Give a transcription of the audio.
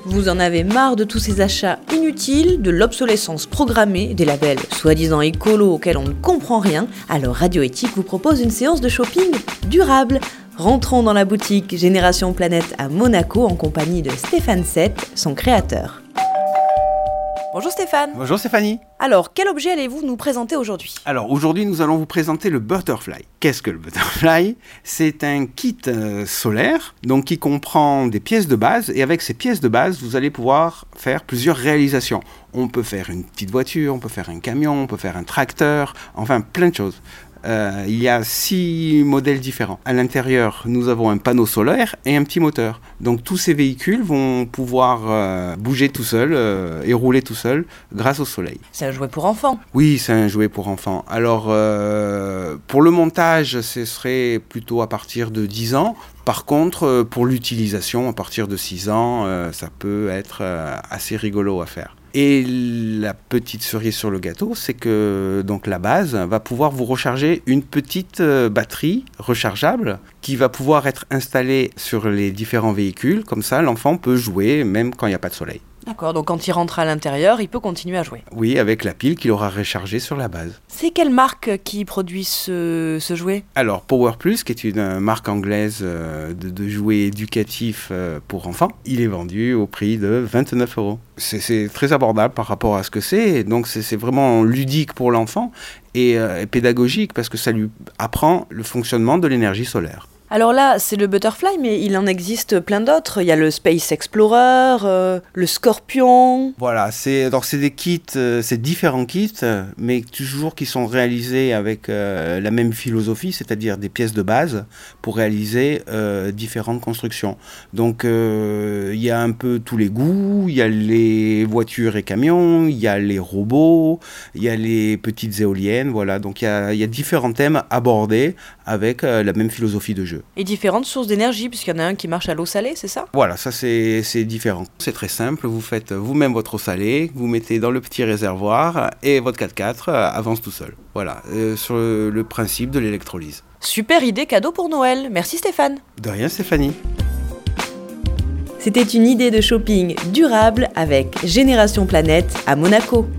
Vous en avez marre de tous ces achats inutiles, de l'obsolescence programmée, des labels soi-disant écolos auxquels on ne comprend rien? Alors Radio Éthique vous propose une séance de shopping durable. Rentrons dans la boutique Génération Planète à Monaco en compagnie de Stéphane Sett, son créateur. Bonjour Stéphane. Bonjour Stéphanie. Alors, quel objet allez-vous nous présenter aujourd'hui ? Alors aujourd'hui, nous allons vous présenter le Butterfly. Qu'est-ce que le Butterfly ? C'est un kit solaire, donc qui comprend des pièces de base, et avec ces pièces de base, vous allez pouvoir faire plusieurs réalisations. On peut faire une petite voiture, on peut faire un camion, on peut faire un tracteur, enfin plein de choses. Il y a 6 modèles différents. À l'intérieur, nous avons un panneau solaire et un petit moteur. Donc tous ces véhicules vont pouvoir bouger tout seuls et rouler tout seuls grâce au soleil. C'est un jouet pour enfants. Oui, c'est un jouet pour enfants. Alors, pour le montage, ce serait plutôt à partir de 10 ans. Par contre, pour l'utilisation, à partir de 6 ans, ça peut être assez rigolo à faire. Et la petite cerise sur le gâteau, c'est que donc la base va pouvoir vous recharger une petite batterie rechargeable qui va pouvoir être installée sur les différents véhicules. Comme ça, l'enfant peut jouer même quand il n'y a pas de soleil. D'accord, donc quand il rentre à l'intérieur, il peut continuer à jouer. Oui, avec la pile qu'il aura rechargée sur la base. C'est quelle marque qui produit ce jouet ? Alors, Power Plus, qui est une marque anglaise de jouets éducatifs pour enfants, il est vendu au prix de 29 €. C'est très abordable par rapport à ce que c'est, donc c'est vraiment ludique pour l'enfant et pédagogique parce que ça lui apprend le fonctionnement de l'énergie solaire. Alors là, c'est le Butterfly, mais il en existe plein d'autres. Il y a le Space Explorer, le Scorpion. Voilà, c'est des kits, c'est différents kits, mais toujours qui sont réalisés avec la même philosophie, c'est-à-dire des pièces de base pour réaliser différentes constructions. Donc il y a un peu tous les goûts, il y a les voitures et camions, il y a les robots, il y a les petites éoliennes, voilà. Donc il y a différents thèmes abordés avec la même philosophie de jeu. Et différentes sources d'énergie, puisqu'il y en a un qui marche à l'eau salée, c'est ça ? Voilà, ça c'est différent. C'est très simple, vous faites vous-même votre eau salée, vous mettez dans le petit réservoir et votre 4x4 avance tout seul. Voilà, sur le principe de l'électrolyse. Super idée cadeau pour Noël. Merci Stéphane. De rien Stéphanie. C'était une idée de shopping durable avec Génération Planète à Monaco.